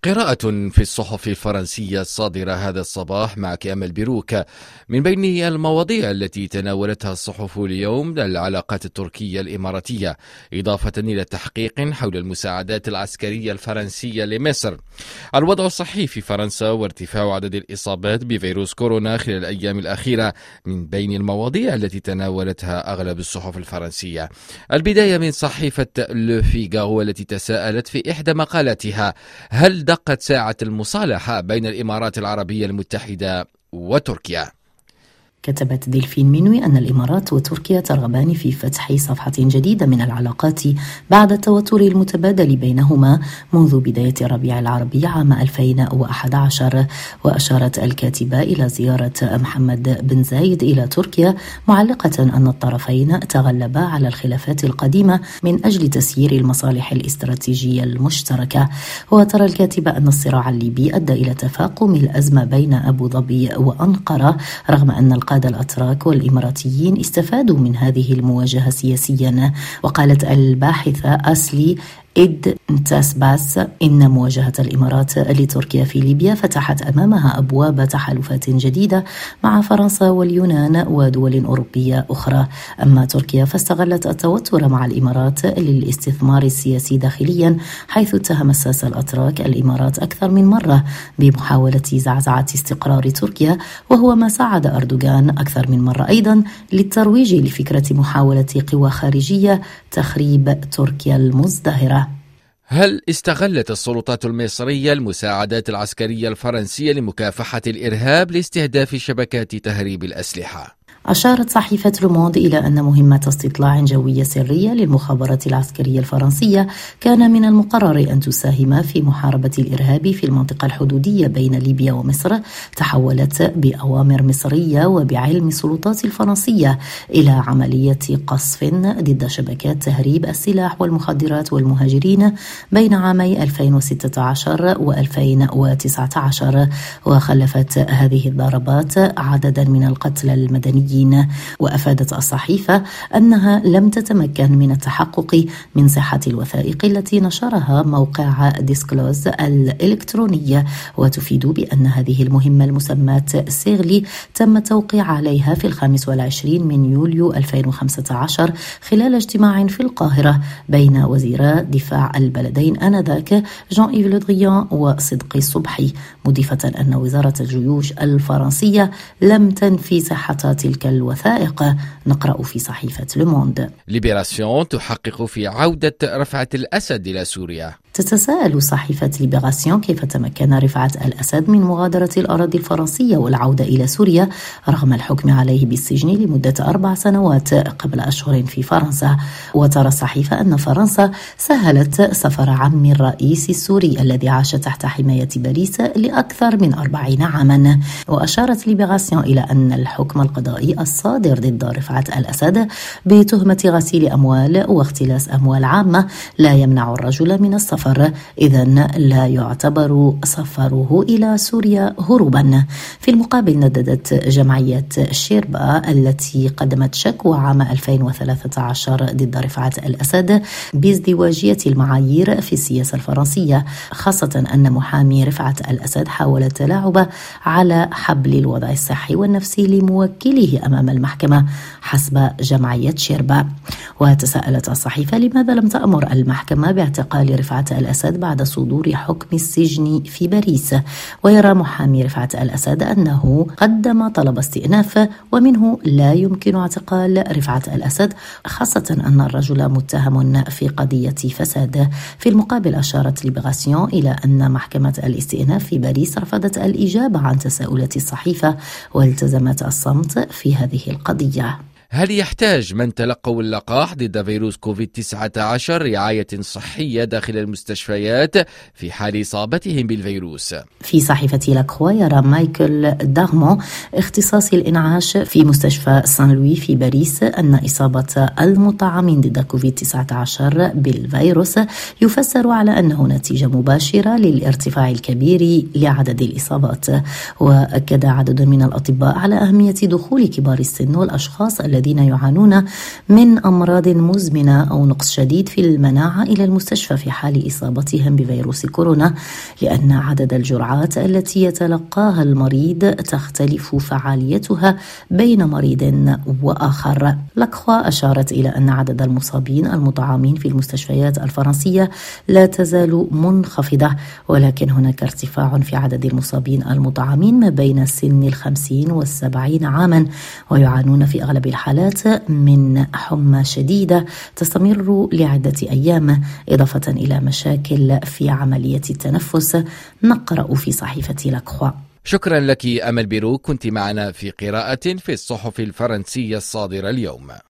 قراءة في الصحف الفرنسية الصادرة هذا الصباح معك أمل بروك. من بين المواضيع التي تناولتها الصحف اليوم العلاقات التركية الإماراتية، إضافة إلى تحقيق حول المساعدات العسكرية الفرنسية لمصر، الوضع الصحي في فرنسا وارتفاع عدد الإصابات بفيروس كورونا خلال الأيام الأخيرة من بين المواضيع التي تناولتها أغلب الصحف الفرنسية. البداية من صحيفة لو فيغارو التي تساءلت في إحدى مقالاتها: هل دقت ساعة المصالحة بين الإمارات العربية المتحدة وتركيا؟ كتبت ديلفين مينوي أن الإمارات وتركيا ترغبان في فتح صفحة جديدة من العلاقات بعد التوتر المتبادل بينهما منذ بداية الربيع العربي عام 2011. وأشارت الكاتبة إلى زيارة محمد بن زايد إلى تركيا، معلقة أن الطرفين تغلبا على الخلافات القديمة من أجل تسيير المصالح الاستراتيجية المشتركة. وترى الكاتبة أن الصراع الليبي أدى إلى تفاقم الأزمة بين أبو ظبي وأنقرة، رغم أن القادة الأتراك والإماراتيين استفادوا من هذه المواجهة سياسيا. وقالت الباحثة أسلي تاسباس إن مواجهة الإمارات لتركيا في ليبيا فتحت أمامها أبواب تحالفات جديدة مع فرنسا واليونان ودول أوروبية أخرى. أما تركيا فاستغلت التوتر مع الإمارات للاستثمار السياسي داخليا، حيث اتهم الساسة الأتراك الإمارات أكثر من مرة بمحاولة زعزعة استقرار تركيا، وهو ما ساعد أردوغان أكثر من مرة أيضا للترويج لفكرة محاولة قوى خارجية تخريب تركيا المزدهرة. هل استغلت السلطات المصرية المساعدات العسكرية الفرنسية لمكافحة الإرهاب لاستهداف شبكات تهريب الأسلحة؟ أشارت صحيفة لوموند إلى أن مهمة استطلاع جوية سرية للمخابرات العسكرية الفرنسية كان من المقرر أن تساهم في محاربة الإرهاب في المنطقة الحدودية بين ليبيا ومصر، تحولت بأوامر مصرية وبعلم السلطات الفرنسية إلى عملية قصف ضد شبكات تهريب السلاح والمخدرات والمهاجرين بين عامي 2016 و2019. وخلفت هذه الضربات عددا من القتلى المدنيين. وأفادت الصحيفة أنها لم تتمكن من التحقق من صحة الوثائق التي نشرها موقع ديسكلوز الإلكترونية، وتفيد بأن هذه المهمة المسماة سيغلي تم التوقيع عليها في 25 من يوليو 2015 خلال اجتماع في القاهرة بين وزيرا دفاع البلدين آنذاك جان إيف لو دريان وصدقي الصبحي، مضيفة أن وزارة الجيوش الفرنسية لم تنفي صحة تلك الوثائق. نقرأ في صحيفة لوموند: ليبراسيون تحقق في عودة رفعت الأسد إلى سوريا. تتساءل صحيفة ليبراسيون كيف تمكن رفعت الأسد من مغادرة الأراضي الفرنسية والعودة إلى سوريا رغم الحكم عليه بالسجن لمدة 4 سنوات قبل أشهر في فرنسا. وترى الصحيفة أن فرنسا سهلت سفر عم الرئيس السوري الذي عاش تحت حماية باريس لأكثر من 40 عاما. وأشارت ليبراسيون إلى أن الحكم القضائي الصادر ضد رفعت الأسد بتهمة غسيل أموال واختلاس أموال عامة لا يمنع الرجل من السفر، إذن لا يعتبر سفره إلى سوريا هروبا. في المقابل نددت جمعية شيربا التي قدمت شكوى عام 2013 ضد رفعت الأسد بازدواجية المعايير في السياسة الفرنسية، خاصة أن محامي رفعت الأسد حاول التلاعب على حبل الوضع الصحي والنفسي لموكله أمام المحكمة حسب جمعية شيربا. وتساءلت الصحيفة لماذا لم تأمر المحكمة باعتقال رفعت الأسد بعد صدور حكم السجن في باريس. ويرى محامي رفعت الأسد أنه قدم طلب استئناف ومنه لا يمكن اعتقال رفعت الأسد، خاصة أن الرجل متهم في قضية فساد. في المقابل أشارت ليبراسيون إلى أن محكمة الاستئناف في باريس رفضت الإجابة عن تساؤلات الصحيفة والتزمت الصمت في هذه القضية. هل يحتاج من تلقوا اللقاح ضد فيروس كوفيد-19 رعاية صحية داخل المستشفيات في حال إصابتهم بالفيروس؟ في صحيفة لاكروا يرى مايكل دارمون اختصاصي الإنعاش في مستشفى سان لوي في باريس أن إصابة المطعمين ضد كوفيد-19 بالفيروس يفسر على أنه نتيجة مباشرة للارتفاع الكبير لعدد الإصابات. وأكد عدد من الأطباء على أهمية دخول كبار السن والأشخاص الذين الذين يعانون من أمراض مزمنة أو نقص شديد في المناعة إلى المستشفى في حال إصابتهم بفيروس كورونا، لأن عدد الجرعات التي يتلقاها المريض تختلف فعاليتها بين مريض وآخر. لاكخوا أشارت إلى أن عدد المصابين المطعمين في المستشفيات الفرنسية لا تزال منخفضة، ولكن هناك ارتفاع في عدد المصابين المطعمين ما بين سن 50 و70 عاما، ويعانون في أغلب الحالات من حمى شديدة تستمر لعدة أيام، إضافة إلى مشاكل في عملية التنفس، نقرأ في صحيفة لاكخوا. شكرا لك أمل بيروك، كنت معنا في قراءة في الصحف الفرنسية الصادرة اليوم.